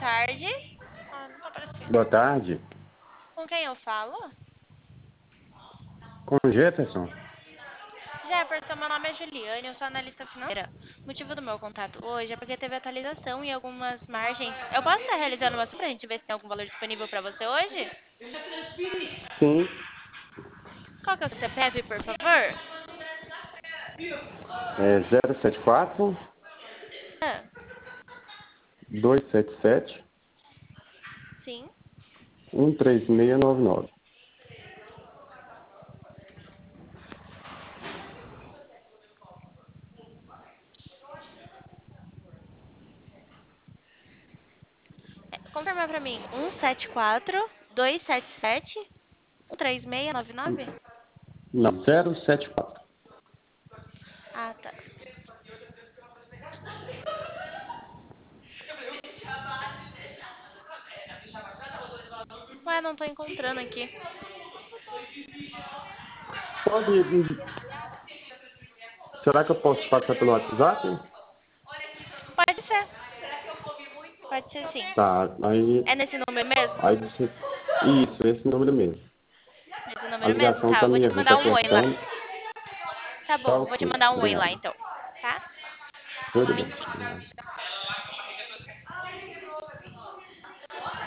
tarde. Não tá aparecendo. Boa tarde. Com quem eu falo? Com o Jefferson. Jefferson, meu nome é Juliane, eu sou analista financeira. O motivo do meu contato hoje é porque teve atualização em algumas margens. Eu posso estar realizando uma ação pra gente ver se tem algum valor disponível pra você hoje? Sim. Qual que é o seu CPF, por favor? É 074 Ah, 277 sim. 13699. Confirma pra mim. 174-277-13699? Não, 074. Ah, tá. Ué, não tô encontrando aqui. Pode. Será que eu posso passar pelo WhatsApp? Pode ser. Pode ser sim. Tá, aí. É nesse número mesmo? Aí você. Isso, esse número mesmo. Nesse A número mesmo? ligação Tá, tá eu vou te minha aqui, mandar tá um oi lá. cortando. Tá Tá bom, vou te ok. mandar um oi lá Obrigado. então. Tá? Um Tudo bem. momentinho. Obrigado.